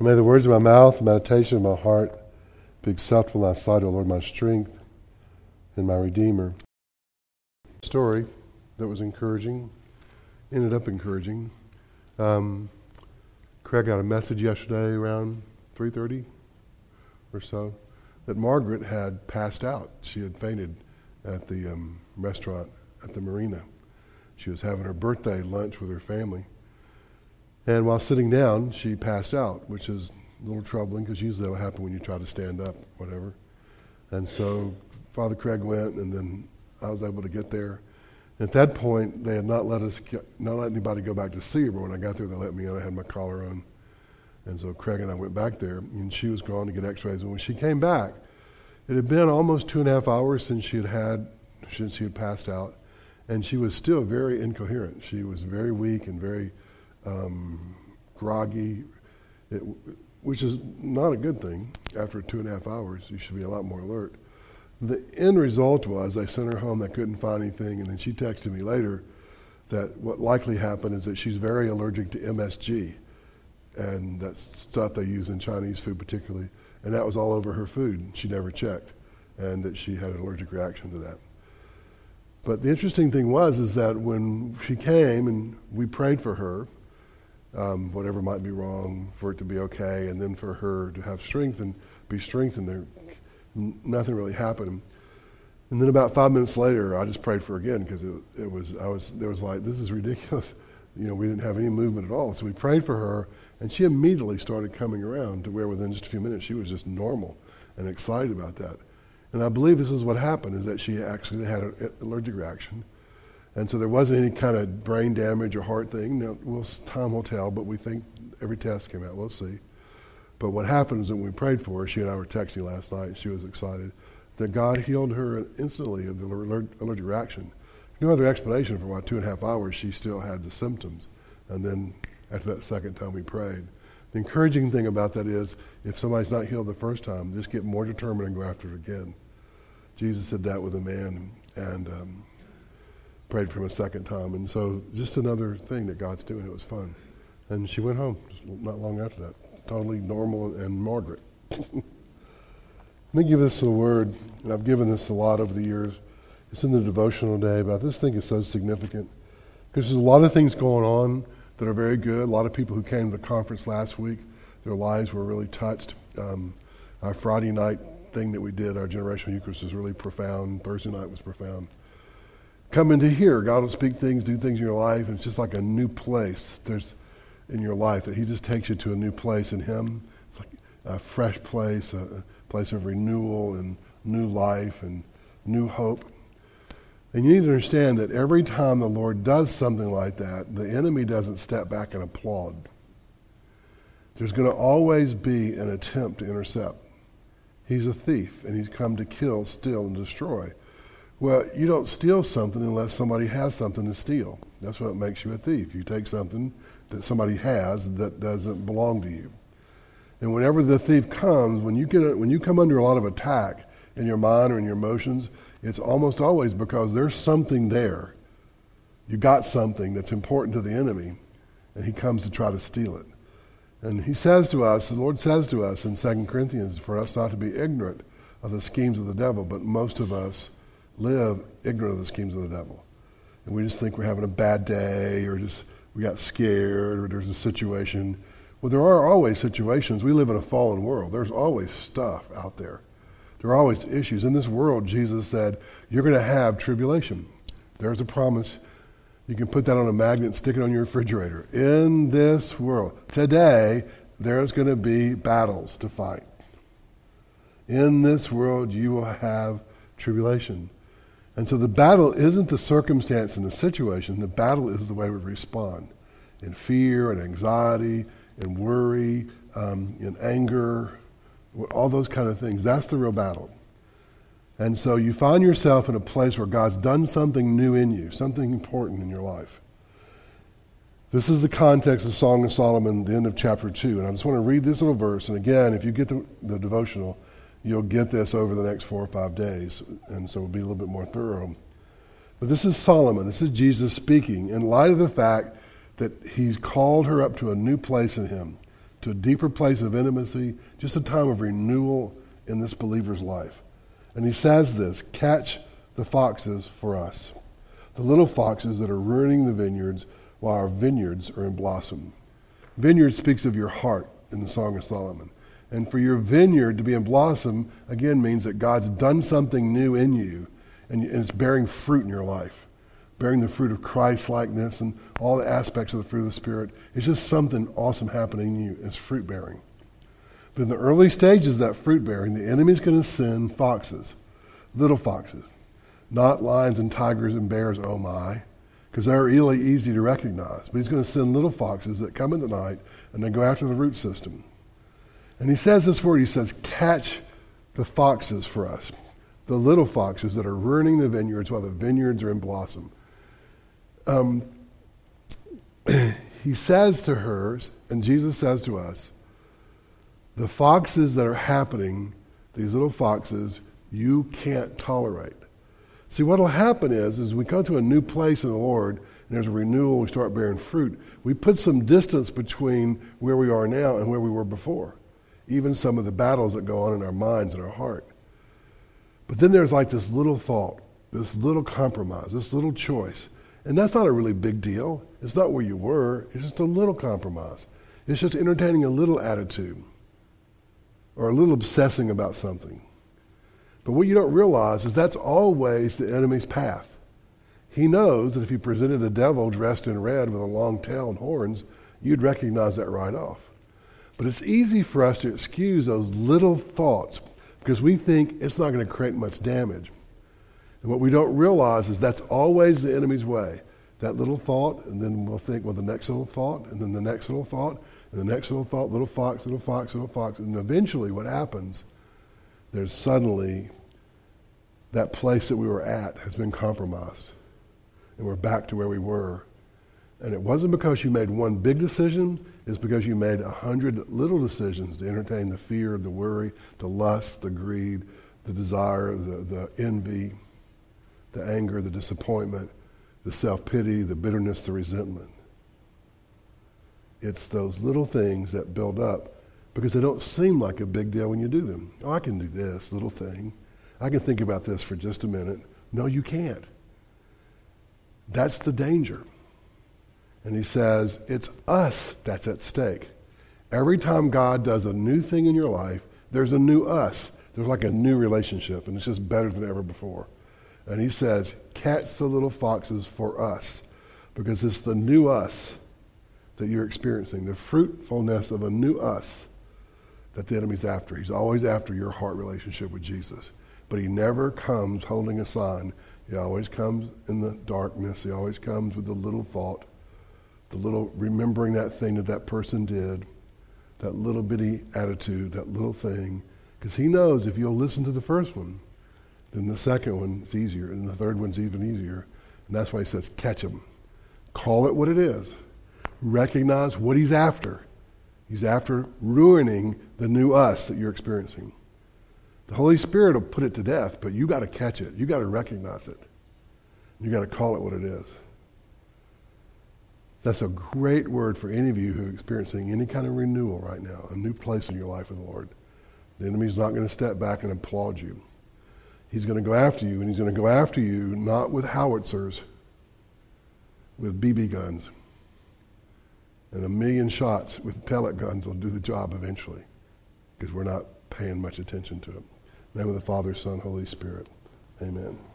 And may the words of my mouth, the meditation of my heart be acceptable in thy sight, O Lord, my strength and my Redeemer. Story that was encouraging, ended up encouraging. Craig got a message yesterday around 3:30 or so that Margaret had passed out. She had fainted at the restaurant at the marina. She was having her birthday lunch with her family. And while sitting down, she passed out, which is a little troubling because usually that will happen when you try to stand up, whatever. And so Father Craig went, and then I was able to get there. At that point, they had not let anybody go back to see her, but when I got there, they let me in. I had my collar on. And so Craig and I went back there, and she was gone to get x-rays. And when she came back, it had been almost 2.5 hours since she had passed out, and she was still very incoherent. She was very weak and very groggy, which is not a good thing. After 2.5 hours, you should be a lot more alert. The end result was I sent her home. They couldn't find anything, and then she texted me later that what likely happened is that she's very allergic to MSG, and that's stuff they use in Chinese food particularly, and that was all over her food. She never checked, and that she had an allergic reaction to that. But the interesting thing is that when she came and we prayed for her, whatever might be wrong, for it to be okay, and then for her to have strength and be strengthened, nothing really happened. And then about 5 minutes later, I just prayed for her again because there was like, this is ridiculous. We didn't have any movement at all. So we prayed for her, and she immediately started coming around to where within just a few minutes she was just normal and excited about that. And I believe this is what happened, is that she actually had an allergic reaction. And so there wasn't any kind of brain damage or heart thing. Now, time will tell, but we think every test came out. We'll see. But what happened is when we prayed for her, she and I were texting last night, she was excited, that God healed her instantly of the allergic reaction. No other explanation for why 2.5 hours she still had the symptoms. And then after that second time we prayed. The encouraging thing about that is if somebody's not healed the first time, just get more determined and go after it again. Jesus did that with a man and prayed for him a second time. And so just another thing that God's doing. It was fun. And she went home not long after that. Totally normal and Margaret. Let me give this a word, and I've given this a lot over the years. It's in the devotional today, but I just think it's so significant because there's a lot of things going on that are very good. A lot of people who came to the conference last week, their lives were really touched. Our Friday night thing that we did, our generational Eucharist, was really profound. Thursday night was profound. Coming to here, God will speak things, do things in your life, and it's just like a new place in your life that he just takes you to a new place in him. It's like a fresh place, a place of renewal and new life and new hope. And you need to understand that every time the Lord does something like that, the enemy doesn't step back and applaud. There's going to always be an attempt to intercept. He's a thief, and he's come to kill, steal, and destroy. Well, you don't steal something unless somebody has something to steal. That's what makes you a thief. You take something that somebody has that doesn't belong to you. And whenever the thief comes, when you come under a lot of attack in your mind or in your emotions, it's almost always because there's something there. You got something that's important to the enemy, and he comes to try to steal it. And he says to us, the Lord says to us in 2 Corinthians, for us not to be ignorant of the schemes of the devil, but most of us live ignorant of the schemes of the devil. And we just think we're having a bad day, or just we got scared, or there's a situation. Well, there are always situations. We live in a fallen world. There's always stuff out there. There are always issues. In this world, Jesus said, you're going to have tribulation. There's a promise. You can put that on a magnet and stick it on your refrigerator. In this world, today, there's going to be battles to fight. In this world, you will have tribulation. And so the battle isn't the circumstance and the situation. The battle is the way we respond. In fear and anxiety, in worry, in anger, all those kind of things. That's the real battle. And so you find yourself in a place where God's done something new in you, something important in your life. This is the context of Song of Solomon, the end of chapter 2. And I just want to read this little verse. And again, if you get the devotional, you'll get this over the next 4 or 5 days. And so it'll be a little bit more thorough. But this is Solomon. This is Jesus speaking in light of the fact that he's called her up to a new place in him. to a deeper place of intimacy, just a time of renewal in this believer's life. And he says this, catch the foxes for us, the little foxes that are ruining the vineyards while our vineyards are in blossom. Vineyard speaks of your heart in the Song of Solomon. And for your vineyard to be in blossom, again, means that God's done something new in you, and it's bearing fruit in your life, bearing the fruit of Christ-likeness and all the aspects of the fruit of the Spirit. It's just something awesome happening in you. It's fruit-bearing. But in the early stages of that fruit-bearing, the enemy's going to send foxes, little foxes, not lions and tigers and bears, oh my, because they're really easy to recognize. But he's going to send little foxes that come in the night and they go after the root system. And he says this word, he says, catch the foxes for us, the little foxes that are ruining the vineyards while the vineyards are in blossom. He says to her, and Jesus says to us, the foxes that are happening, these little foxes, you can't tolerate. See, what will happen is we come to a new place in the Lord, and there's a renewal, we start bearing fruit. We put some distance between where we are now and where we were before. Even some of the battles that go on in our minds and our heart. But then there's like this little thought, this little compromise, this little choice. And that's not a really big deal. It's not where you were. It's just a little compromise. It's just entertaining a little attitude or a little obsessing about something. But what you don't realize is that's always the enemy's path. He knows that if he presented a devil dressed in red with a long tail and horns, you'd recognize that right off. But it's easy for us to excuse those little thoughts because we think it's not going to create much damage. And what we don't realize is that's always the enemy's way. That little thought, and then we'll think, well, the next little thought, and then the next little thought, and the next little thought, little fox, little fox, little fox. And eventually what happens, there's suddenly that place that we were at has been compromised. And we're back to where we were. And it wasn't because you made one big decision, it's because you made 100 little decisions to entertain the fear, the worry, the lust, the greed, the desire, the envy, the anger, the disappointment, the self-pity, the bitterness, the resentment. It's those little things that build up because they don't seem like a big deal when you do them. Oh, I can do this little thing. I can think about this for just a minute. No, you can't. That's the danger. And he says, it's us that's at stake. Every time God does a new thing in your life, there's a new us. There's like a new relationship, and it's just better than ever before. And he says, catch the little foxes for us, because it's the new us that you're experiencing, the fruitfulness of a new us that the enemy's after. He's always after your heart relationship with Jesus. But he never comes holding a sign. He always comes in the darkness. He always comes with the little thought, the little remembering that thing that person did, that little bitty attitude, that little thing. Because he knows if you'll listen to the first one, then the second one's easier, and the third one's even easier. And that's why he says, catch him. Call it what it is. Recognize what he's after. He's after ruining the new us that you're experiencing. The Holy Spirit will put it to death, but you got to catch it. You got to recognize it. You got to call it what it is. That's a great word for any of you who are experiencing any kind of renewal right now, a new place in your life with the Lord. The enemy's not going to step back and applaud you. He's going to go after you, and he's going to go after you not with howitzers, with BB guns. And 1,000,000 shots with pellet guns will do the job eventually, because we're not paying much attention to it. In the name of the Father, Son, Holy Spirit. Amen.